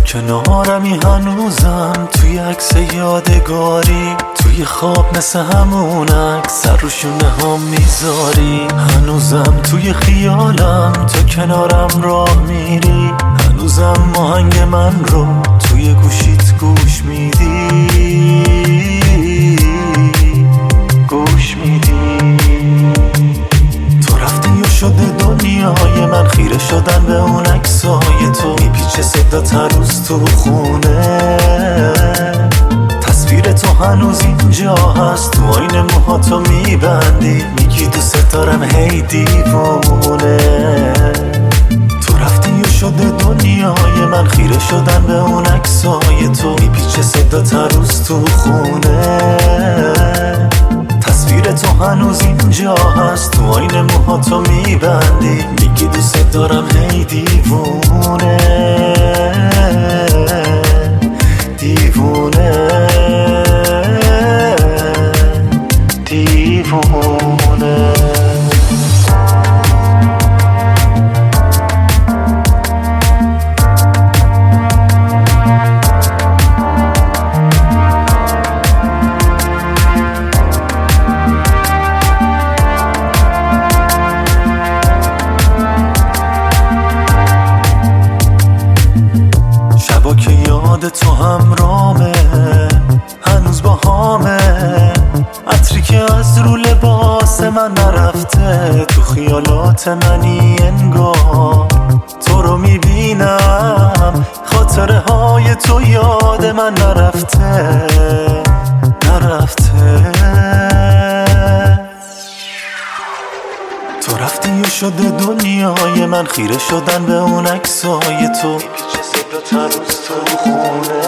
کنارمی هنوزم، توی عکس یادگاری، توی خواب مثل همون عکس سر رو شونه هم میذاری. هنوزم توی خیالم تو کنارم راه میری، هنوزم آهنگ من رو توی گوشیت گوش میدی. تو رفتی و شده دنیای من، خیره شدن به اون عکسای تو، میپیچه صدا تروز تو خونه. تصویر تو هنوز اینجا هست، تو آینه موهاتو میبندی، میگی دوست دارم هی دیوونه. تو رفتی و شده دنیای من، خیره شدن به اون عکسای تو، میپیچه صدا تروز تو خونه. تصویر تو هنوز اینجا هست، تو آینه موهاتو میبندی، میگی دوست دارم هی دیوونه. دیوونه دیوونه. شبا که یاد تو همرامه، هنوز با هامه، عطری که از رو لباس من نرفته، تو خیالات منی انگار. تو رو میبینم، خاطره های تو یاد من نرفته. تو رفتی و شده دنیای من، خیره شدن به اون عکسای تو، میپیچه صدا تروز تو خونه.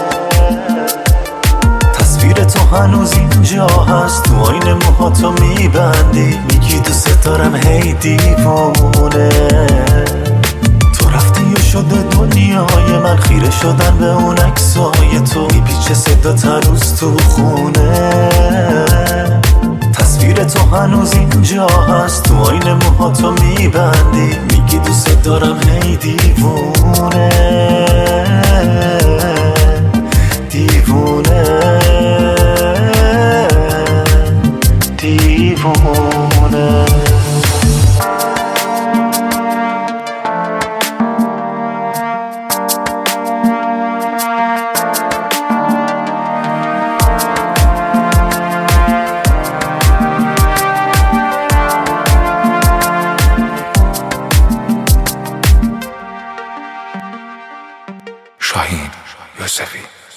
تصویر تو هنوز اینجا هست، تو آینه موهاتو میبندی، میگی دوست دارم هی دیوونه. تو رفتی و شده دنیای من، خیره شدن به اون عکسای تو، میپیچه صدا تروز تو خونه. تصویر تو هنوز اینجا هست، تو آینه موهاتو میبندی، میگی دوست دارم هی دیوونه. دیوونه دیوونه. شاهین یوسفی.